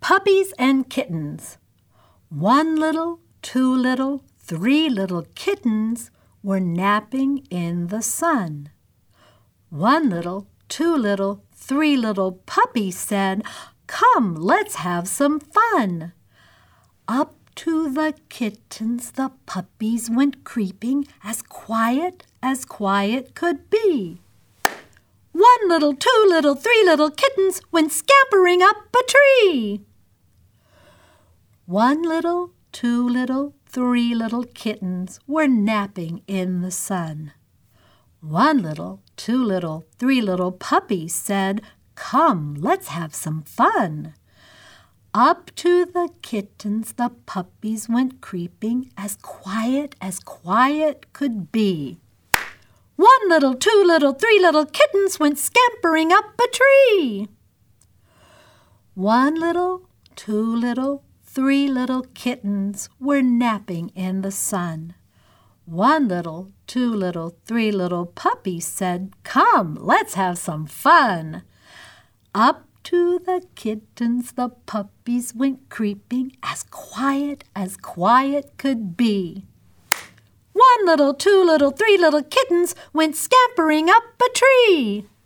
Puppies and kittens. 1 little, 2 little, 3 little kittens were napping in the sun. 1 little, 2 little, 3 little puppies said, "Come, let's have some fun." Up to the kittens the puppies went creeping, as quiet could be. 1 little, 2 little, 3 little kittens went scampering up a tree. 1 little, 2 little, 3 little kittens were napping in the sun. 1 little, 2 little, 3 little puppies said, "Come, let's have some fun." Up to the kittens the puppies went creeping, as quiet could be. 1 little, 2 little, 3 little kittens went scampering up a tree. 1 little, 2 little, 3 little kittens were napping in the sun. 1 little, 2 little, 3 little puppies said, "Come, let's have some fun." Up to the kittens the puppies went creeping, as quiet could be. 1 little, 2 little, 3 little kittens went scampering up a tree.